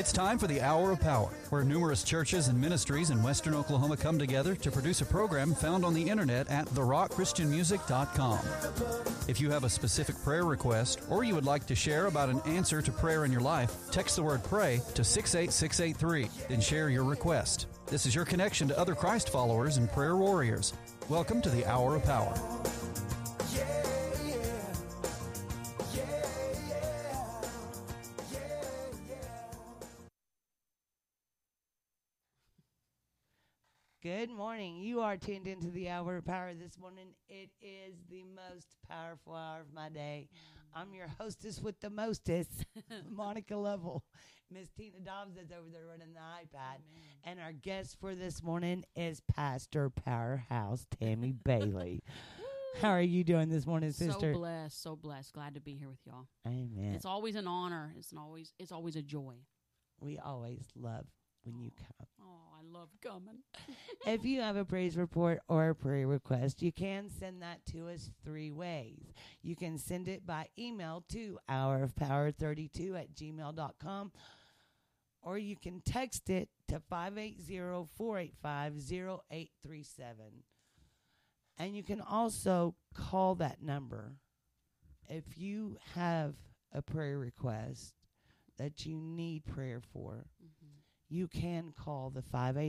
It's time for the Hour of Power, where numerous churches and ministries in Western Oklahoma come together to produce a program found on the internet at therockchristianmusic.com. If you have a specific prayer request or you would like to share about an answer to prayer in your life, text the word PRAY to 68683, then share your request. This is your connection to other Christ followers and prayer warriors. Welcome to the Hour of Power. Good morning. You are tuned into the Hour of Power this morning. It is the most powerful hour of my day. I'm your hostess with the mostest, Monica Lovell. Miss Tina Dobbs is over there running the iPad. Amen. And our guest for this morning is Pastor Powerhouse Tammy Bailey. How are you doing this morning, sister? So blessed. Glad to be here with y'all. Amen. It's always an honor. It's always a joy. We always love when you come. Oh, I love coming. If you have a praise report or a prayer request, you can send that to us 3 ways. You can send it by email to hourofpower32@gmail.com, or you can text it to 580-485-0837. And you can also call that number if you have a prayer request that you need prayer for. You can call the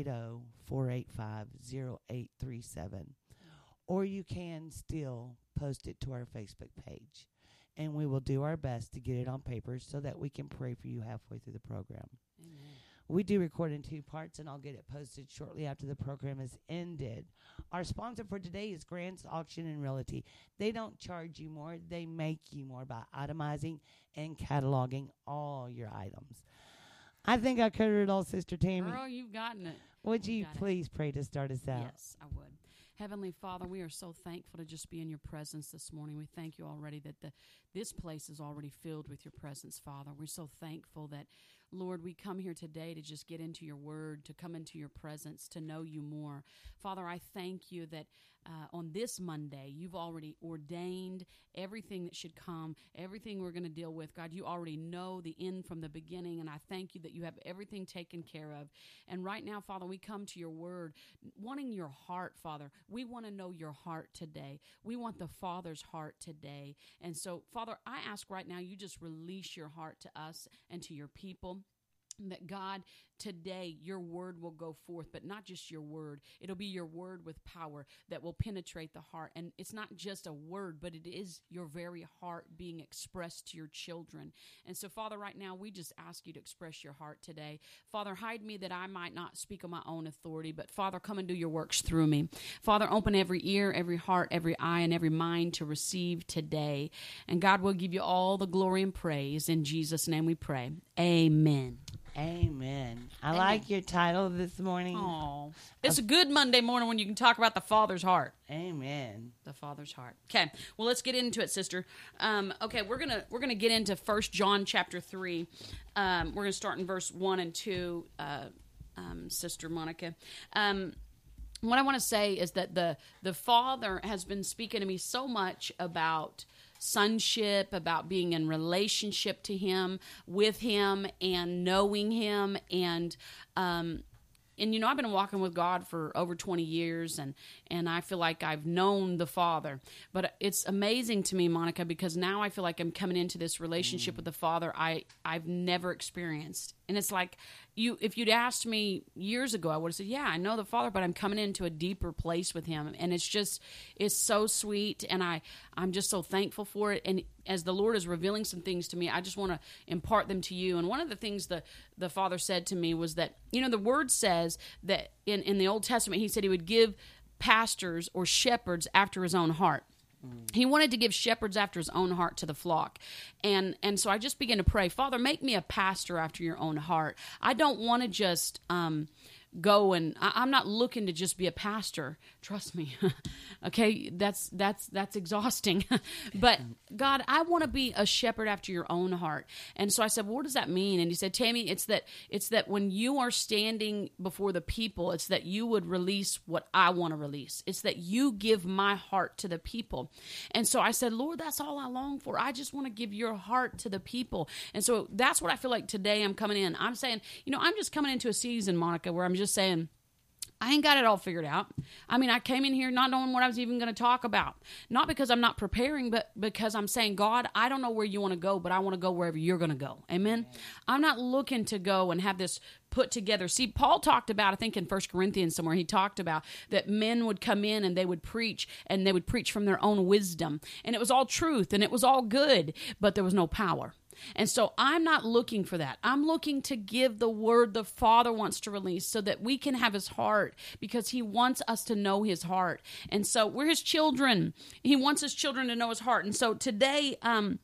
580-485-0837, or you can still post it to our Facebook page, and we will do our best to get it on paper so that we can pray for you halfway through the program. Amen. We do record in 2 parts, and I'll get it posted shortly after the program is ended. Our sponsor for today is Grant's Auction and Realty. They don't charge you more. They make you more by itemizing and cataloging all your items. I think I covered it all, Sister Tammy. Girl, you've gotten it. Would you please pray to start us out? Yes, I would. Heavenly Father, we are so thankful to just be in your presence this morning. We thank you already that this place is already filled with your presence, Father. We're so thankful that, Lord, we come here today to just get into your word, to come into your presence, to know you more. Father, I thank you that on this Monday, you've already ordained everything that should come, everything we're going to deal with. God, you already know the end from the beginning, and I thank you that you have everything taken care of. And right now, Father, we come to your word, wanting your heart, Father. We want to know your heart today. We want the Father's heart today. And so, Father, I ask right now you just release your heart to us and to your people. That God, today your word will go forth, but not just your word. It'll be your word with power that will penetrate the heart. And it's not just a word, but it is your very heart being expressed to your children. And so, Father, right now, we just ask you to express your heart today. Father, hide me that I might not speak on my own authority, but Father, come and do your works through me. Father, open every ear, every heart, every eye, and every mind to receive today. And God will give you all the glory and praise. In Jesus' name we pray. Amen. Amen. I like your title this morning. Oh, it's a good Monday morning when you can talk about the Father's heart. Amen. The Father's heart. Okay, well, let's get into it, sister. Okay, we're gonna get into 1 John chapter 3. We're gonna start in verse 1 and 2, Sister Monica. What I want to say is that the Father has been speaking to me so much about sonship, about being in relationship to him, with him, and knowing him. And you know, I've been walking with God for over 20 years, and I feel like I've known the Father. But it's amazing to me, Monica, because now I feel like I'm coming into this relationship with the Father I've never experienced. And it's like, if you'd asked me years ago, I would have said, yeah, I know the Father, but I'm coming into a deeper place with him. And it's so sweet, and I'm just so thankful for it. And as the Lord is revealing some things to me, I just want to impart them to you. And one of the things the Father said to me was that, you know, the Word says that in the Old Testament, he said he would give pastors or shepherds after his own heart. He wanted to give shepherds after his own heart to the flock. And so I just began to pray, Father, make me a pastor after your own heart. I don't want to just go and I'm not looking to just be a pastor. Trust me. Okay, that's exhausting. But God, I want to be a shepherd after your own heart. And so I said, well, what does that mean? And he said, Tammy, it's that when you are standing before the people, it's that you would release what I want to release. It's that you give my heart to the people. And so I said, Lord, that's all I long for. I just want to give your heart to the people. And so that's what I feel like today I'm coming in. I'm saying, I'm just coming into a season, Monica, where I'm just saying, I ain't got it all figured out. I mean, I came in here not knowing what I was even going to talk about. Not because I'm not preparing, but because I'm saying, God, I don't know where you want to go, but I want to go wherever you're going to go. Amen? I'm not looking to go and have this put together. See, Paul talked about, I think in 1 Corinthians somewhere, he talked about that men would come in and they would preach from their own wisdom. And it was all truth and it was all good, but there was no power. And so I'm not looking for that. I'm looking to give the word the Father wants to release so that we can have his heart, because he wants us to know his heart. And so we're his children. He wants his children to know his heart. And so today,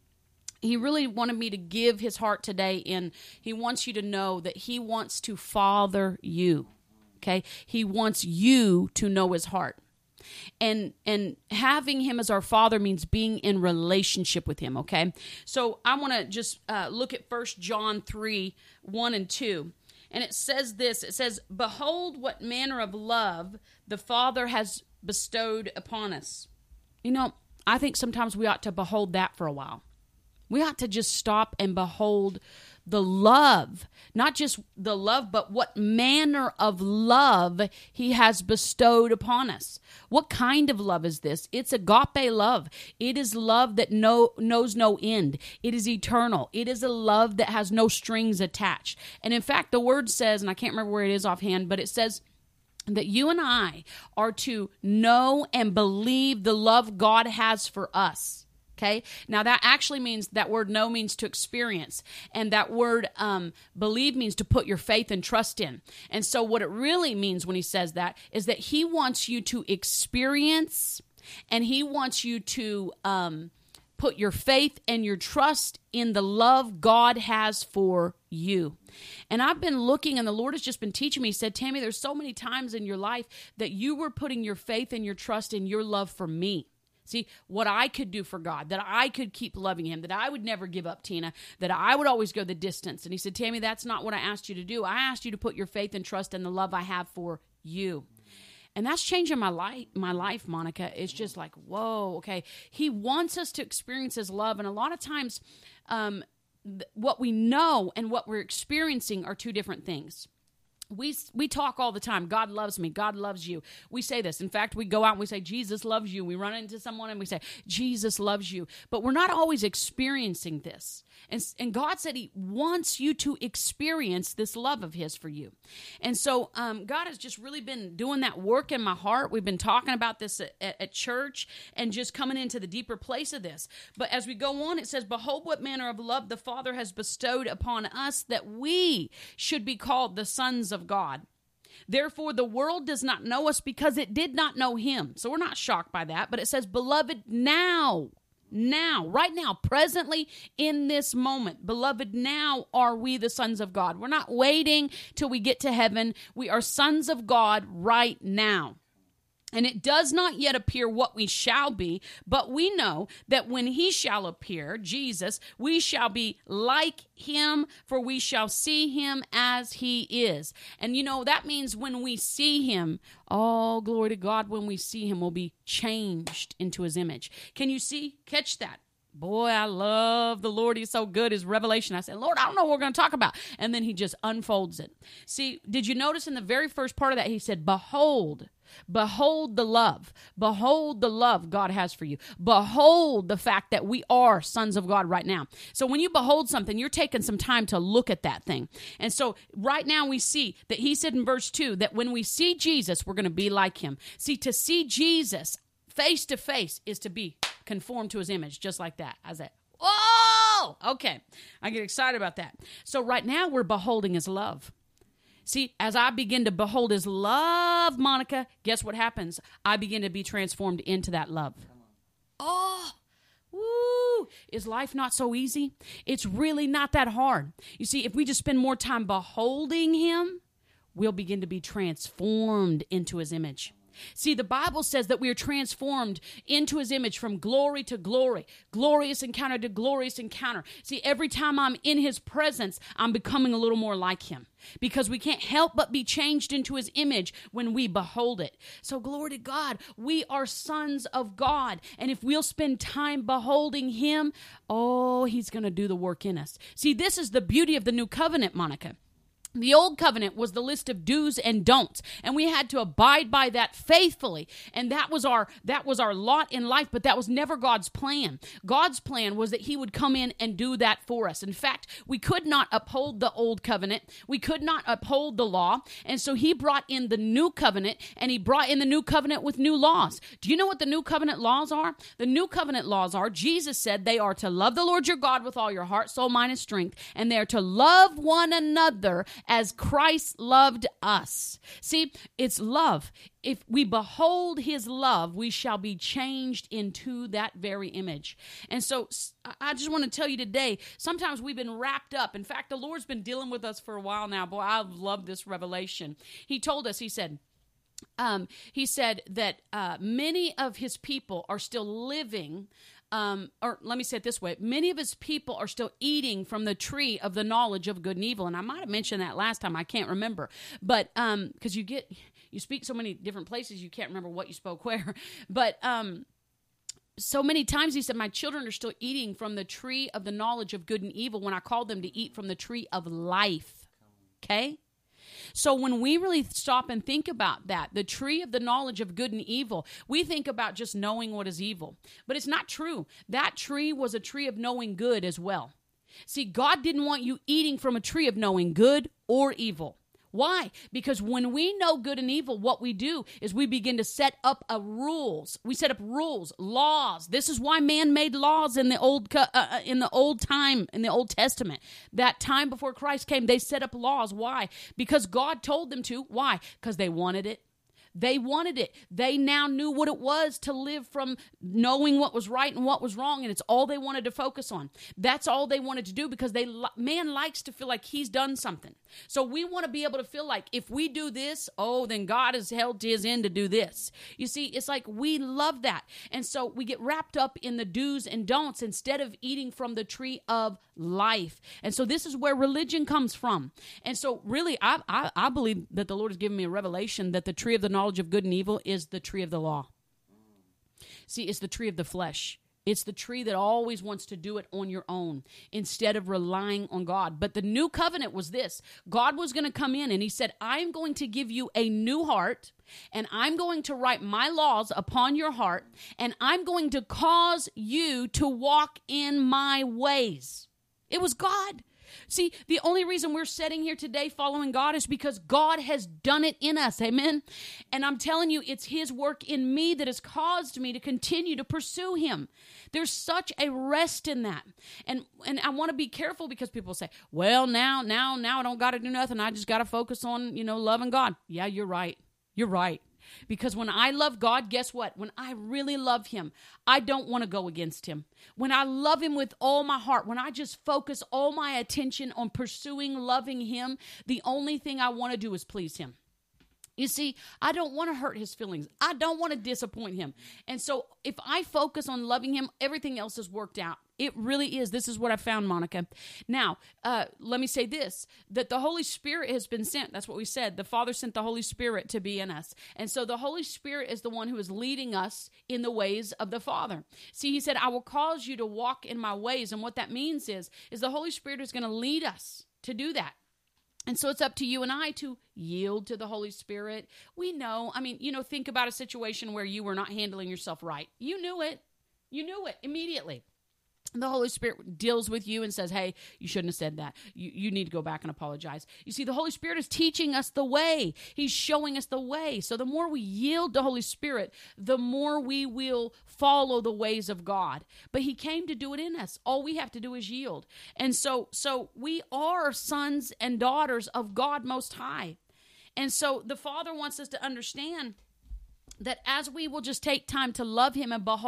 he really wanted me to give his heart today, and he wants you to know that he wants to father you. Okay? He wants you to know his heart. And having him as our Father means being in relationship with him, okay? So I want to just look at 1 John 3, 1 and 2. And it says this, it says, behold what manner of love the Father has bestowed upon us. I think sometimes we ought to behold that for a while. We ought to just stop and behold the love, not just the love, but what manner of love he has bestowed upon us. What kind of love is this? It's agape love. It is love that knows no end. It is eternal. It is a love that has no strings attached. And in fact, the word says, and I can't remember where it is offhand, but it says that you and I are to know and believe the love God has for us. Okay. Now that actually means, that word know means to experience. And that word believe means to put your faith and trust in. And so what it really means when he says that is that he wants you to experience, and he wants you to put your faith and your trust in the love God has for you. And I've been looking, and the Lord has just been teaching me. He said, Tammy, there's so many times in your life that you were putting your faith and your trust in your love for me. See, what I could do for God, that I could keep loving him, that I would never give up Tina, that I would always go the distance. And he said, Tammy, that's not what I asked you to do. I asked you to put your faith and trust in the love I have for you. And that's changing my life, Monica. It's just like, whoa, okay. He wants us to experience his love. And a lot of times, what we know and what we're experiencing are two different things. We talk all the time. God loves me. God loves you. We say this. In fact, we go out and we say, Jesus loves you. We run into someone and we say, Jesus loves you. But we're not always experiencing this. And God said he wants you to experience this love of his for you. And so God has just really been doing that work in my heart. We've been talking about this at church and just coming into the deeper place of this. But as we go on, it says, behold what manner of love the Father has bestowed upon us, that we should be called the sons of God. Therefore, the world does not know us because it did not know him. So we're not shocked by that. But it says, beloved, now, right now, presently in this moment, beloved, now are we the sons of God. We're not waiting till we get to heaven. We are sons of God right now. And it does not yet appear what we shall be, but we know that when he shall appear, Jesus, we shall be like him, for we shall see him as he is. And that means when we see him, oh, glory to God, when we see him, we'll be changed into his image. Can you catch that? Boy, I love the Lord. He's so good. His revelation. I said, Lord, I don't know what we're going to talk about. And then he just unfolds it. See, did you notice in the very first part of that, he said, behold the love. Behold the love God has for you. Behold the fact that we are sons of God right now. So when you behold something, you're taking some time to look at that thing. And so right now we see that he said in verse 2 that when we see Jesus, we're going to be like him. See, to see Jesus face to face is to be conformed to his image, just like that. I said, oh, okay. I get excited about that. So right now we're beholding his love. See, as I begin to behold his love, Monica, guess what happens? I begin to be transformed into that love. Oh, woo. Is life not so easy? It's really not that hard. You see, if we just spend more time beholding him, we'll begin to be transformed into his image. See, the Bible says that we are transformed into his image from glory to glory, glorious encounter to glorious encounter. See, every time I'm in his presence, I'm becoming a little more like him, because we can't help but be changed into his image when we behold it. So glory to God, we are sons of God. And if we'll spend time beholding him, oh, he's going to do the work in us. See, this is the beauty of the new covenant, Monica. The old covenant was the list of do's and don'ts, and we had to abide by that faithfully. And that was our lot in life, but that was never God's plan. God's plan was that he would come in and do that for us. In fact, we could not uphold the old covenant. We could not uphold the law. And so he brought in the new covenant, and he brought in the new covenant with new laws. Do you know what the new covenant laws are? The new covenant laws are, Jesus said they are to love the Lord your God with all your heart, soul, mind, and strength, and they are to love one another as Christ loved us. See, it's love. If we behold his love, we shall be changed into that very image. And so I just want to tell you today, sometimes we've been wrapped up. In fact, the Lord's been dealing with us for a while now. Boy, I love this revelation. He told us, he said that many of his people are still living, or let me say it this way, many of his people are still eating from the tree of the knowledge of good and evil. And I might have mentioned that last time, I can't remember. But because you speak so many different places, you can't remember what you spoke where. But so many times he said, my children are still eating from the tree of the knowledge of good and evil when I called them to eat from the tree of life. Okay? So when we really stop and think about that, the tree of the knowledge of good and evil, we think about just knowing what is evil. But it's not true. That tree was a tree of knowing good as well. See, God didn't want you eating from a tree of knowing good or evil. Why? Because when we know good and evil, what we do is we begin to set up rules. We set up rules, laws. This is why man made laws in the Old Testament. That time before Christ came, they set up laws. Why? Because God told them to. Why? Because they wanted it. They wanted it. They now knew what it was to live from knowing what was right and what was wrong, and it's all they wanted to focus on. That's all they wanted to do, because man likes to feel like he's done something. So we want to be able to feel like if we do this, oh, then God has held to his end to do this. You see, it's like we love that. And so we get wrapped up in the do's and don'ts instead of eating from the tree of life. And so this is where religion comes from. And so really, I believe that the Lord has given me a revelation that the tree of the knowledge of good and evil is the tree of the law. See, it's the tree of the flesh. It's the tree that always wants to do it on your own instead of relying on God. But the new covenant was this. God was going to come in and he said, I'm going to give you a new heart, and I'm going to write my laws upon your heart, and I'm going to cause you to walk in my ways. It was God. See, the only reason we're sitting here today following God is because God has done it in us. Amen. And I'm telling you, it's his work in me that has caused me to continue to pursue him. There's such a rest in that. And I want to be careful, because people say, well, now I don't got to do nothing. I just got to focus on, loving God. Yeah, you're right. You're right. Because when I love God, guess what? When I really love him, I don't want to go against him. When I love him with all my heart, when I just focus all my attention on pursuing loving him, the only thing I want to do is please him. You see, I don't want to hurt his feelings. I don't want to disappoint him. And so if I focus on loving him, everything else is worked out. It really is. This is what I found, Monica. Now, let me say this, that the Holy Spirit has been sent. That's what we said. The Father sent the Holy Spirit to be in us. And so the Holy Spirit is the one who is leading us in the ways of the Father. See, he said, I will cause you to walk in my ways. And what that means is the Holy Spirit is going to lead us to do that. And so it's up to you and I to yield to the Holy Spirit. We know, think about a situation where you were not handling yourself right. You knew it. You knew it immediately. The Holy Spirit deals with you and says, hey, you shouldn't have said that. You need to go back and apologize. You see, the Holy Spirit is teaching us the way. He's showing us the way. So the more we yield to Holy Spirit, the more we will follow the ways of God. But he came to do it in us. All we have to do is yield. And so we are sons and daughters of God Most High. And so the Father wants us to understand that as we will just take time to love him and behold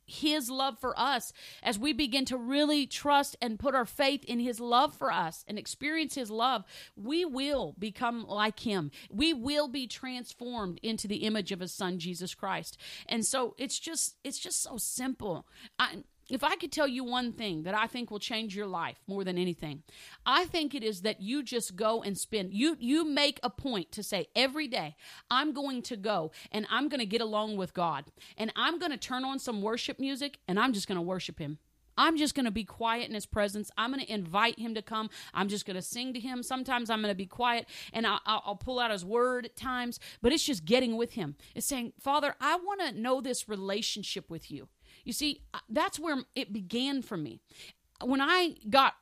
his love for us, as we begin to really trust and put our faith in his love for us and experience his love, we will become like him. We will be transformed into the image of his son, Jesus Christ. And so it's just so simple. If I could tell you one thing that I think will change your life more than anything, I think it is that you just go and spend, you make a point to say every day, I'm going to go and I'm going to get along with God, and I'm going to turn on some worship music and I'm just going to worship him. I'm just going to be quiet in his presence. I'm going to invite him to come. I'm just going to sing to him. Sometimes I'm going to be quiet and I'll pull out his word at times, but it's just getting with him. It's saying, Father, I want to know this relationship with you. You see, that's where it began for me. When I got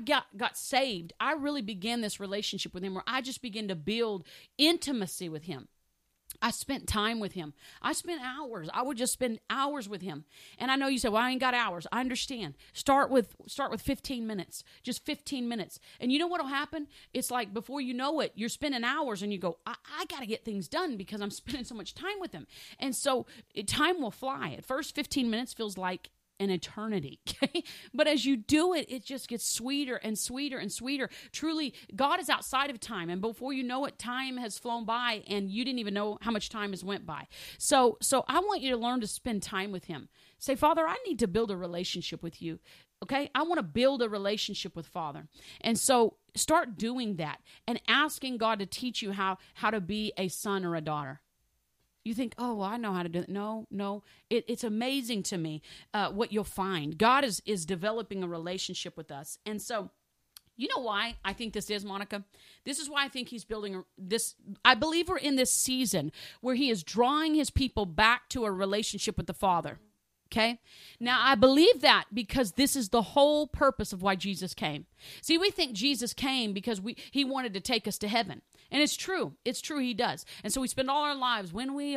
saved, I really began this relationship with him where I just began to build intimacy with him. I spent time with him. I spent hours. I would just spend hours with him. And I know you say, well, I ain't got hours. I understand. Start with 15 minutes, just 15 minutes. And you know what will happen? It's like before you know it, you're spending hours and you go, I got to get things done because I'm spending so much time with him. And so time will fly. At first, 15 minutes feels like an eternity, okay? But as you do it, it just gets sweeter and sweeter and sweeter. Truly, God is outside of time, and before you know it, time has flown by, and you didn't even know how much time has went by. So I want you to learn to spend time with him. Say, Father, I need to build a relationship with you, okay? I want to build a relationship with Father. And so start doing that and asking God to teach you how to be a son or a daughter. You think, oh, well, I know how to do it. No. It's amazing to me what you'll find. God is developing a relationship with us. And so, you know why I think this is, Monica? This is why I think he's building this. I believe we're in this season where he is drawing his people back to a relationship with the Father. Okay? Now, I believe that because this is the whole purpose of why Jesus came. See, we think Jesus came because he wanted to take us to heaven. And it's true. It's true, he does. And so we spend all our lives, when we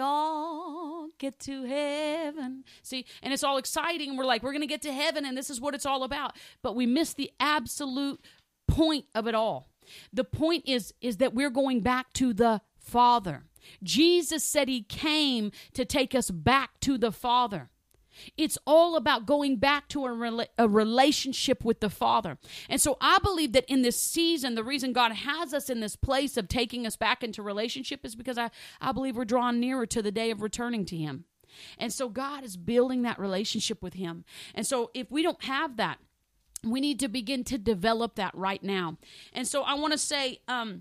all get to heaven. See, and it's all exciting. And we're like, we're going to get to heaven, and this is what it's all about. But we miss the absolute point of it all. The point is that we're going back to the Father. Jesus said he came to take us back to the Father. It's all about going back to a relationship with the Father. And so I believe that in this season, the reason God has us in this place of taking us back into relationship is because I believe we're drawn nearer to the day of returning to him. And so God is building that relationship with him. And so if we don't have that, we need to begin to develop that right now. And so I want to say,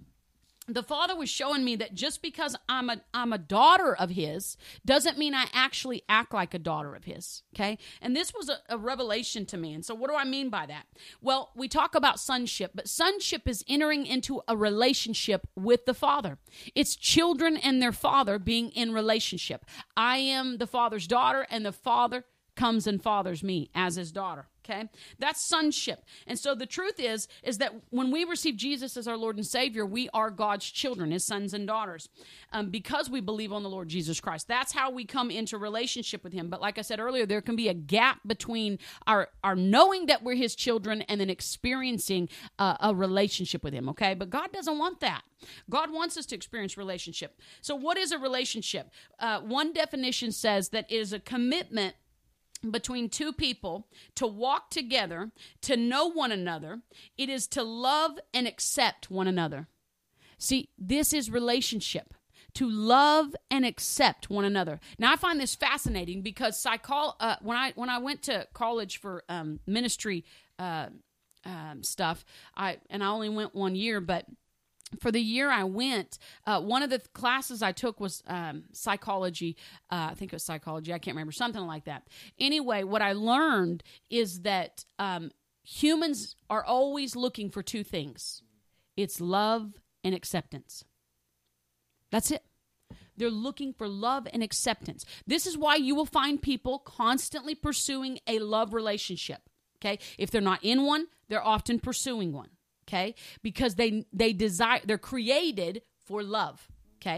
the Father was showing me that just because I'm a daughter of his doesn't mean I actually act like a daughter of his, okay? And this was a revelation to me. And so what do I mean by that? Well, we talk about sonship, but sonship is entering into a relationship with the Father. It's children and their Father being in relationship. I am the Father's daughter, and the Father comes and fathers me as his daughter. Okay, that's sonship. And so the truth is that when we receive Jesus as our Lord and Savior, we are God's children, his sons and daughters, because we believe on the Lord Jesus Christ. That's how we come into relationship with him. But like I said earlier, there can be a gap between our knowing that we're his children and then experiencing a relationship with him, okay? But God doesn't want that. God wants us to experience relationship. So what is a relationship? One definition says that it is a commitment between two people to walk together, to know one another. It is to love and accept one another. See, this is relationship, to love and accept one another. Now, I find this fascinating because when I went to college for ministry stuff, I only went 1 year, but for the year I went, one of the classes I took was psychology. I think it was psychology. I can't remember. Something like that. Anyway, what I learned is that humans are always looking for two things. It's love and acceptance. That's it. They're looking for love and acceptance. This is why you will find people constantly pursuing a love relationship. Okay? If they're not in one, they're often pursuing one. Okay? Because they desire, they're created for love. Okay?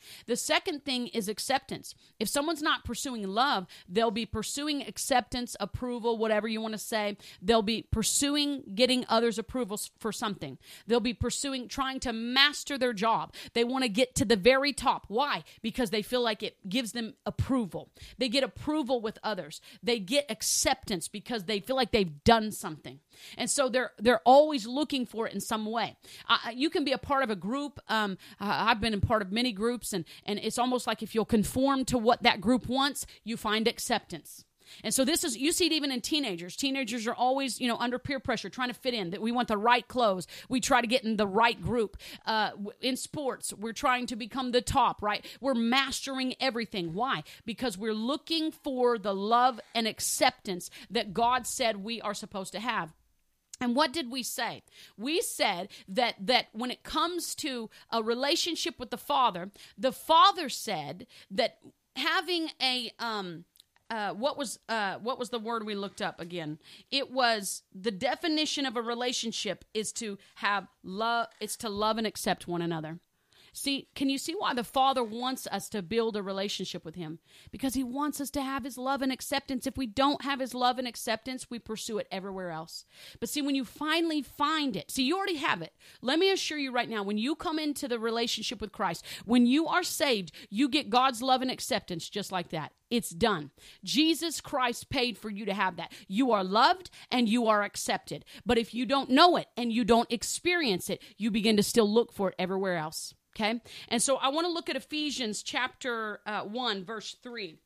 The second thing is acceptance. If someone's not pursuing love, they'll be pursuing acceptance, approval, whatever you want to say. They'll be pursuing getting others' approvals for something. They'll be pursuing trying to master their job. They want to get to the very top. Why? Because they feel like it gives them approval. They get approval with others. They get acceptance because they feel like they've done something. And so they're always looking for it in some way. You can be a part of a group. I've been a part of many groups, and it's almost like if you'll conform to what that group wants, you find acceptance. And so you see it even in teenagers. Teenagers are always, under peer pressure, trying to fit in, that we want the right clothes. We try to get in the right group. In sports, we're trying to become the top, right? We're mastering everything. Why? Because we're looking for the love and acceptance that God said we are supposed to have. And what did we say? We said that when it comes to a relationship with the Father said that having a what was the word we looked up again? It was the definition of a relationship is to have love. It's to love and accept one another. See, can you see why the Father wants us to build a relationship with Him? Because He wants us to have His love and acceptance. If we don't have His love and acceptance, we pursue it everywhere else. But see, when you finally find it, see, you already have it. Let me assure you right now, when you come into the relationship with Christ, when you are saved, you get God's love and acceptance just like that. It's done. Jesus Christ paid for you to have that. You are loved and you are accepted. But if you don't know it and you don't experience it, you begin to still look for it everywhere else. Okay? And so I want to look at Ephesians chapter 1, verse 3.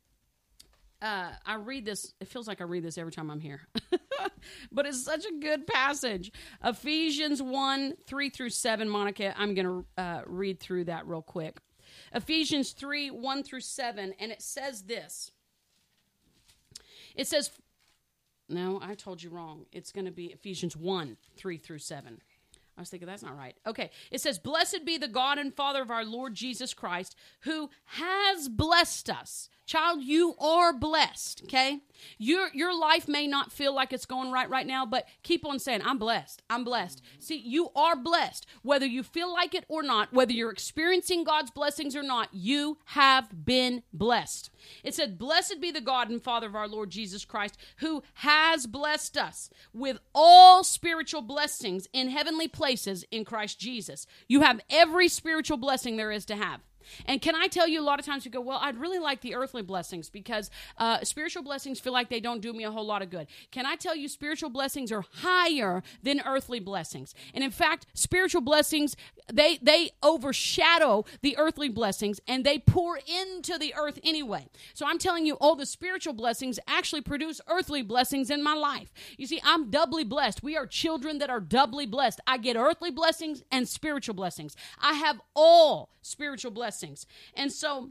I read this. It feels like I read this every time I'm here. But it's such a good passage. Ephesians 1, 3 through 7, Monica. I'm going to read through that real quick. Ephesians 3, 1 through 7. And it says this. It says, no, I told you wrong. It's going to be Ephesians 1, 3 through 7. I was thinking, that's not right. Okay. It says, blessed be the God and Father of our Lord Jesus Christ, who has blessed us. Child, you are blessed, okay? Your life may not feel like it's going right now, but keep on saying, I'm blessed. I'm blessed. See, you are blessed. Whether you feel like it or not, whether you're experiencing God's blessings or not, you have been blessed. It said, blessed be the God and Father of our Lord Jesus Christ, who has blessed us with all spiritual blessings in heavenly places in Christ Jesus. You have every spiritual blessing there is to have. And can I tell you, a lot of times we go, well, I'd really like the earthly blessings because spiritual blessings feel like they don't do me a whole lot of good. Can I tell you, spiritual blessings are higher than earthly blessings. And in fact, spiritual blessings, they overshadow the earthly blessings and they pour into the earth anyway. So I'm telling you, all the spiritual blessings actually produce earthly blessings in my life. You see, I'm doubly blessed. We are children that are doubly blessed. I get earthly blessings and spiritual blessings. I have all spiritual blessings. And so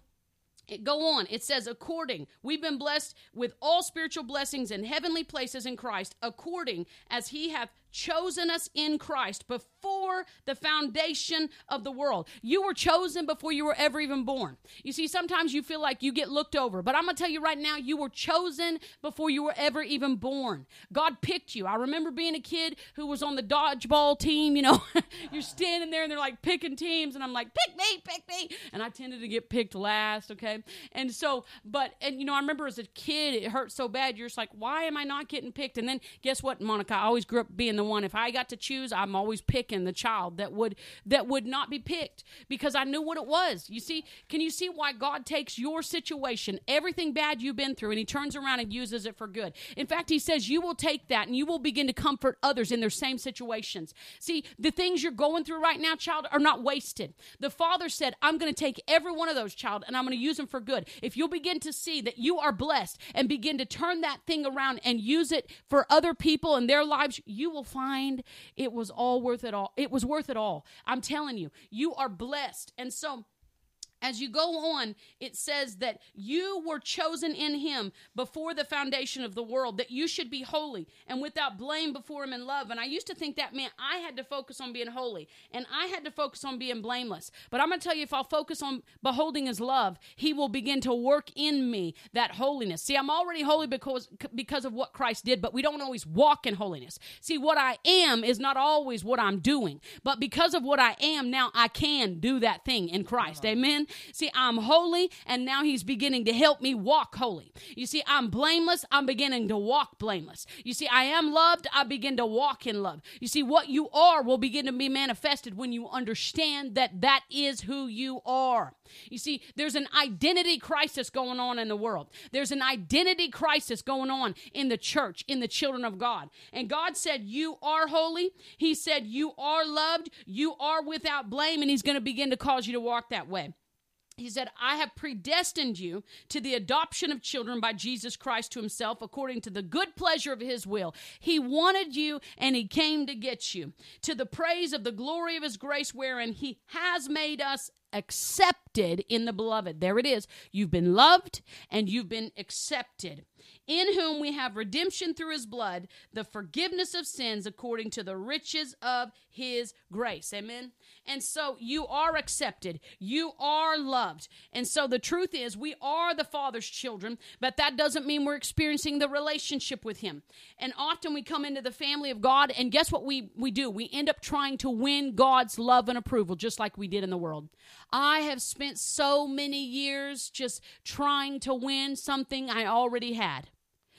go on. It says, we've been blessed with all spiritual blessings in heavenly places in Christ, according as He hath chosen us in Christ before the foundation of the world. You were chosen before you were ever even born. You see, sometimes you feel like you get looked over, but I'm going to tell you right now, you were chosen before you were ever even born. God picked you. I remember being a kid who was on the dodgeball team, you're standing there and they're like picking teams and I'm like, pick me. And I tended to get picked last, okay? And so, I remember as a kid, it hurt so bad. You're just like, why am I not getting picked? And then guess what, Monica? I always grew up being the one, if I got to choose, I'm always picking the child that would not be picked because I knew what it was. You see, can you see why God takes your situation, everything bad you've been through, and He turns around and uses it for good? In fact, He says you will take that and you will begin to comfort others in their same situations. See, the things you're going through right now, child, are not wasted. The Father said, I'm going to take every one of those, child, and I'm going to use them for good. If you'll begin to see that you are blessed and begin to turn that thing around and use it for other people in their lives, you will find it was all worth it all. It was worth it all. I'm telling you, you are blessed. And so as you go on, it says that you were chosen in Him before the foundation of the world, that you should be holy and without blame before Him in love. And I used to think that meant I had to focus on being holy and I had to focus on being blameless. But I'm going to tell you, if I'll focus on beholding His love, He will begin to work in me that holiness. See, I'm already holy because of what Christ did, but we don't always walk in holiness. See, what I am is not always what I'm doing. But because of what I am, now I can do that thing in Christ. Amen? See, I'm holy, and now he's beginning to help me walk holy. You see, I'm blameless. I'm beginning to walk blameless. You see, I am loved. I begin to walk in love. You see, what you are will begin to be manifested when you understand that that is who you are. You see, there's an identity crisis going on in the world. There's an identity crisis going on in the church, in the children of God. And God said, you are holy. He said, you are loved. You are without blame. And he's going to begin to cause you to walk that way. He said, I have predestined you to the adoption of children by Jesus Christ to himself, according to the good pleasure of his will. He wanted you, and he came to get you, to the praise of the glory of his grace, wherein he has made us accepted in the beloved. There it is. You've been loved, and you've been accepted, in whom we have redemption through his blood, the forgiveness of sins according to the riches of his grace. Amen. And so you are accepted. You are loved. And so the truth is, we are the Father's children, but that doesn't mean we're experiencing the relationship with him. And often we come into the family of God, and guess what we do? We end up trying to win God's love and approval, just like we did in the world. I have spent so many years just trying to win something I already had.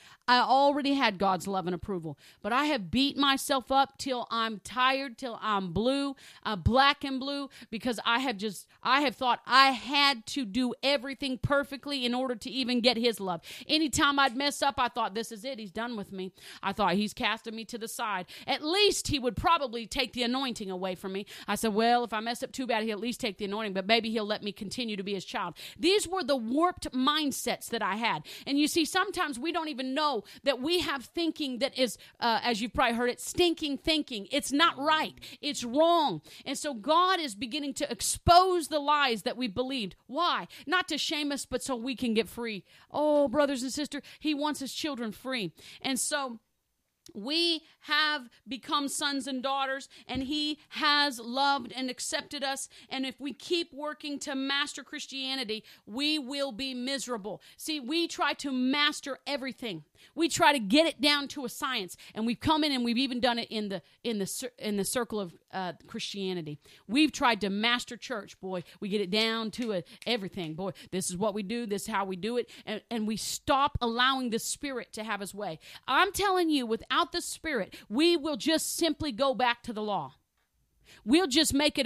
I already had God's love and approval, but I have beat myself up till I'm tired, till I'm blue, black and blue, because I have thought I had to do everything perfectly in order to even get his love. Anytime I'd mess up, I thought, this is it. He's done with me. I thought he's casted me to the side. At least he would probably take the anointing away from me. I said, well, if I mess up too bad, he'll at least take the anointing, but maybe he'll let me continue to be his child. These were the warped mindsets that I had. And you see, sometimes we don't even know that we have thinking that is, as you've probably heard it, stinking thinking. It's not right. It's wrong. And so God is beginning to expose the lies that we believed. Why? Not to shame us, but so we can get free. Oh, brothers and sisters, he wants his children free. And so we have become sons and daughters, and he has loved and accepted us. And if we keep working to master Christianity, we will be miserable. See, we try to master everything. We try to get it down to a science, and we've come in and we've even done it in the circle of Christianity. We've tried to master church, boy. We get it down to everything, boy. This is what we do. This is how we do it, and we stop allowing the Spirit to have his way. I'm telling you, without the Spirit, we will just simply go back to the law. We'll just make it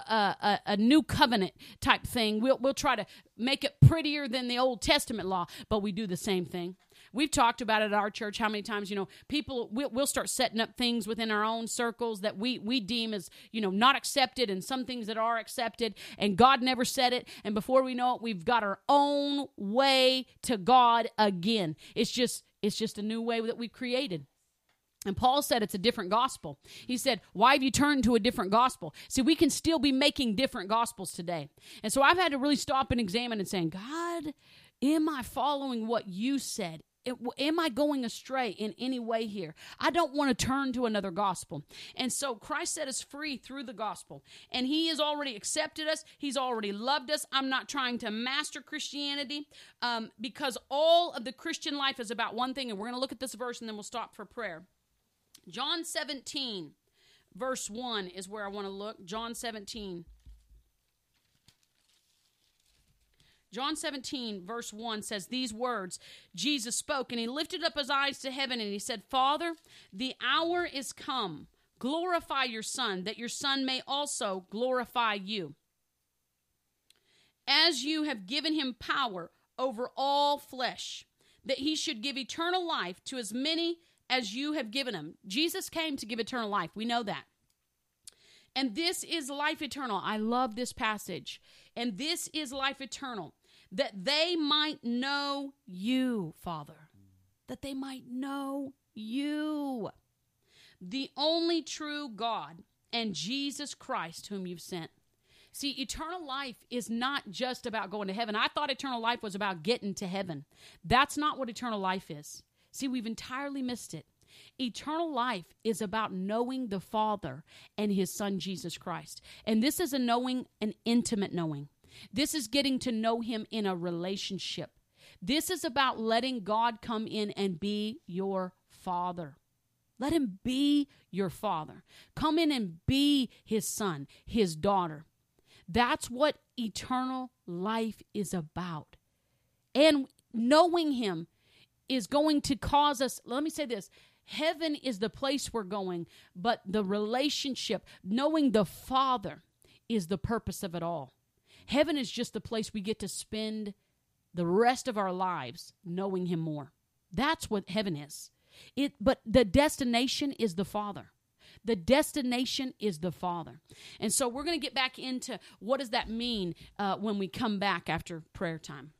a new covenant type thing. We'll try to make it prettier than the Old Testament law, but we do the same thing. We've talked about it at our church how many times, people, we'll start setting up things within our own circles that we deem as, not accepted, and some things that are accepted, and God never said it. And before we know it, we've got our own way to God again. It's just a new way that we've created. And Paul said it's a different gospel. He said, why have you turned to a different gospel? See, we can still be making different gospels today. And so I've had to really stop and examine and saying, God, am I following what you said? Am I going astray in any way here? I don't want to turn to another gospel. And so Christ set us free through the gospel. And he has already accepted us. He's already loved us. I'm not trying to master Christianity because all of the Christian life is about one thing. And we're going to look at this verse and then we'll stop for prayer. John 17, verse 1 is where I want to look. John 17. John 17, verse 1 says these words, Jesus spoke, and he lifted up his eyes to heaven, and he said, Father, the hour is come. Glorify your Son, that your Son may also glorify you. As you have given him power over all flesh, that he should give eternal life to as many as you have given him. Jesus came to give eternal life. We know that. And this is life eternal. I love this passage. And this is life eternal, that they might know you, Father. That they might know you, the only true God, and Jesus Christ, whom you've sent. See, eternal life is not just about going to heaven. I thought eternal life was about getting to heaven. That's not what eternal life is. See, we've entirely missed it. Eternal life is about knowing the Father and his Son, Jesus Christ. And this is a knowing, an intimate knowing. This is getting to know him in a relationship. This is about letting God come in and be your Father. Let him be your Father. Come in and be his son, his daughter. That's what eternal life is about. And knowing him is going to cause us, let me say this, heaven is the place we're going, but the relationship, knowing the Father, is the purpose of it all. Heaven is just the place we get to spend the rest of our lives knowing him more. That's what heaven is. But the destination is the Father. The destination is the Father. And so we're going to get back into what does that mean when we come back after prayer time.